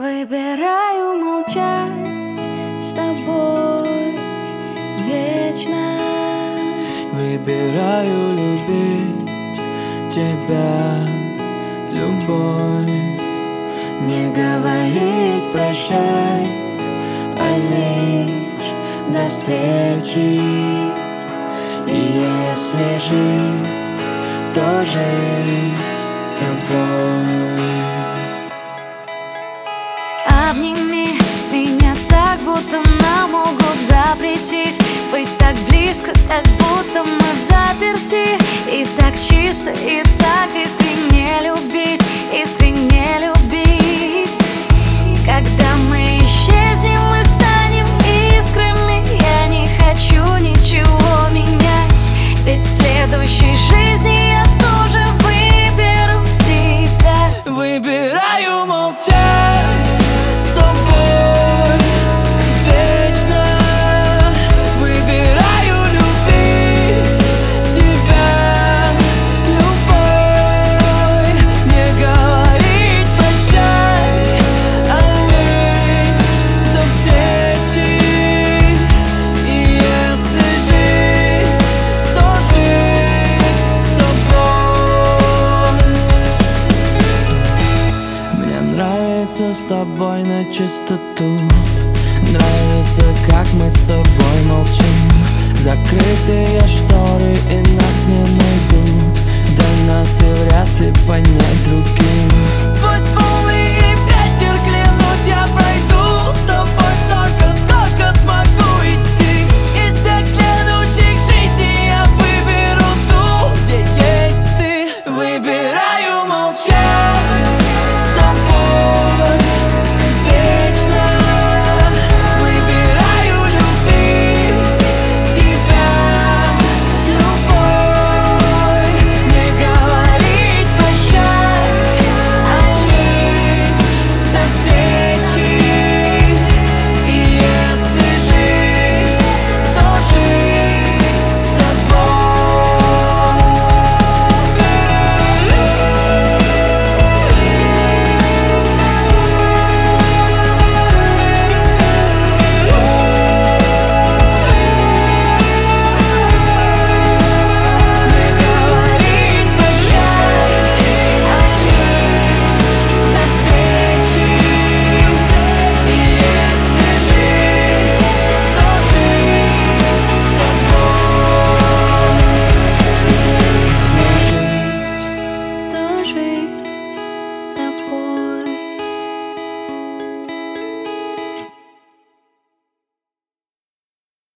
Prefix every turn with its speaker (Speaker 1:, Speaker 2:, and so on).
Speaker 1: Выбираю молчать с тобой вечно.
Speaker 2: Выбираю любить тебя, любовь. Не говорить прощай, а лишь до встречи. И если жить, то жить тобой.
Speaker 1: Обними меня так, будто нам могут запретить быть так близко, как будто мы взаперти. И так чисто, и так искренне любить, искренне любить. Когда мы исчезнем, мы станем искрами. Я не хочу ничего менять, ведь в следующей жизни я тоже выберу тебя.
Speaker 2: Выбираю молчать с тобой вечно. Выбираю любить тебя, любовь. Не говорить прощай, а лишь до встречи. И если жить, то жить с тобой. Мне нравится с тобой на чистоту. Нравится, как мы с тобой молчим. Закрытые шторы и нас не найдут. Да нас и вряд ли понять другим. Сквозь